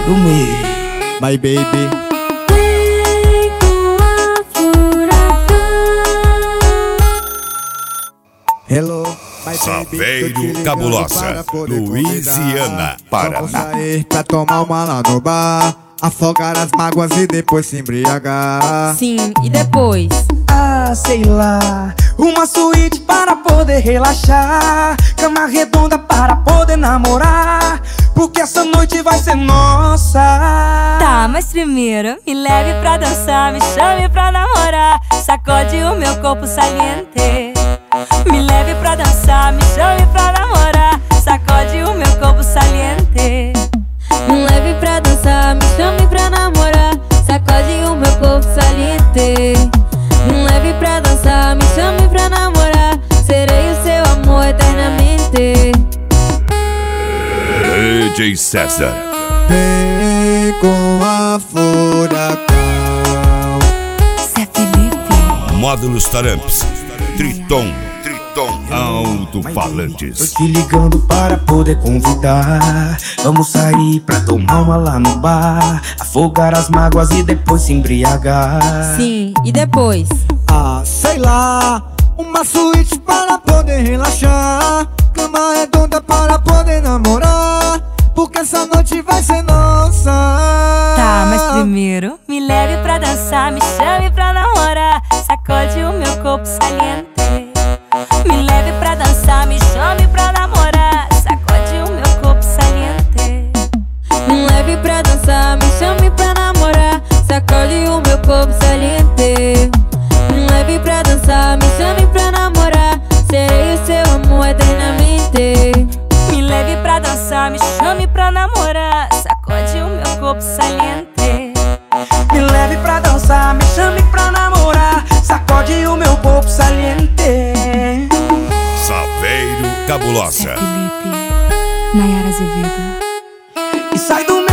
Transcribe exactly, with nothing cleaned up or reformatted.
do meio. My baby. Vem com a furacão. Hello, my Saveiro baby. Cabulosa, Louisiana, Paraná. Vamos sair pra tomar uma lá no bar, afogar as mágoas e depois se embriagar. Sim, e depois? Ah, sei lá, uma suíte para poder relaxar, cama redonda para poder namorar, porque essa noite vai ser nossa. Tá, mas primeiro me leve pra dançar, me chame pra namorar, sacode o meu corpo saliente. Me leve pra dançar, me chame pra namorar, sacode o meu corpo saliente. Me leve pra dançar, me chame pra namorar, sacode o meu corpo saliente. Me leve pra dançar, me chame pra namorar, serei o seu amor eternamente. D J César. Vem com a furacão. Zé Felipe. Módulos Taramps, Triton, Triton, alto-falantes. Tô te ligando para poder convidar, vamos sair pra tomar uma lá no bar, afogar as mágoas e depois se embriagar. Sim, e depois? Ah, sei lá, uma suíte para poder relaxar, cama redonda para poder namorar, porque essa noite vai ser nossa. Tá, mas primeiro me leve pra dançar, me chame pra namorar, sacode o meu corpo saliente. Me leve pra dançar, me chame pra namorar, sacode o meu corpo saliente. Me leve pra dançar, me chame pra namorar, sacode o meu corpo saliente. Me leve pra dançar, me chame pra namorar, serei o seu amor eternamente. Me leve pra dançar, me chame pra namorar, sacode o meu corpo saliente. Me leve pra dançar, me chame pra namorar, sacode o meu corpo saliente. Saveiro Cabulosa. Zé Felipe, Nayara Azevedo. E sai do